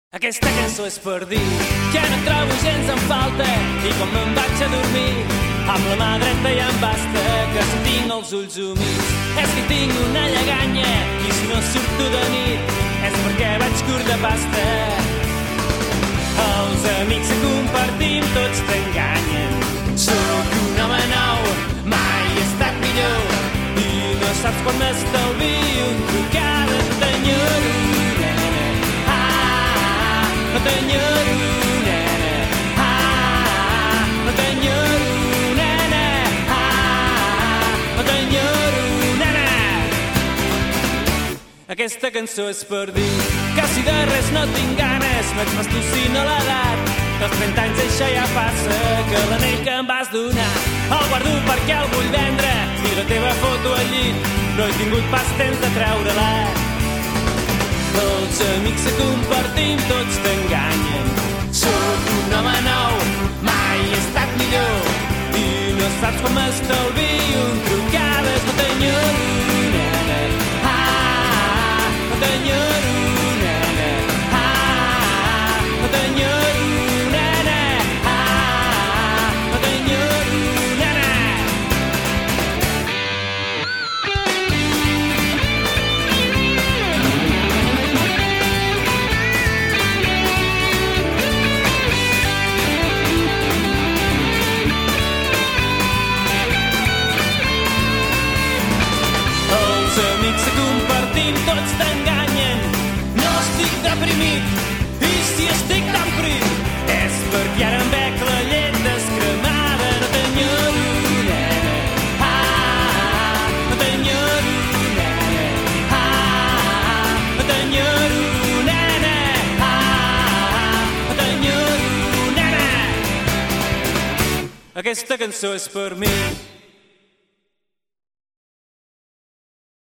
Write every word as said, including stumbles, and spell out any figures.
Aquesta cançó és per dir que no trobo gens en falta i quan me'n vaig a dormir amb la mà dreta ja em basta, que si tinc els ulls humits és que tinc una lleganya i si no surto de nit és perquè vaig curt de pasta. Els amics que compartim tots t'enganyen, sóc un home nou, mai he estat millor i no saps quan m'estalvio un trucada t'enyoro. No t'enyoro, nena, ah, no t'enyoro, nena, ah, no t'enyoro, nena. Aquesta cançó és per dir que si de res no tinc ganes m'haig m'estocina l'edat. Dels trenta anys això ja passa, que l'anell que em vas donar el guardo perquè el vull vendre i la teva foto al llit no he tingut pas temps de treure-la. Els amics que compartim tots t'enganyen, sóc un home nou, mai he estat millor i no saps com m'estalvio un trucades. No t'enyoro, nena, ah, no t'enyoro, nena, ah, no t'enyoro, nena, ah, no t'enyoro, nena. Amics que compartim tots t'enganyen, no estic deprimit i si estic tan prim és perquè ara em bec la llet descremada. No t'enyoro, nena, ah, no t'enyoro, nena, ah, no t'enyoro, nena, ah, no t'enyoro, nena. Aquesta cançó és per mi.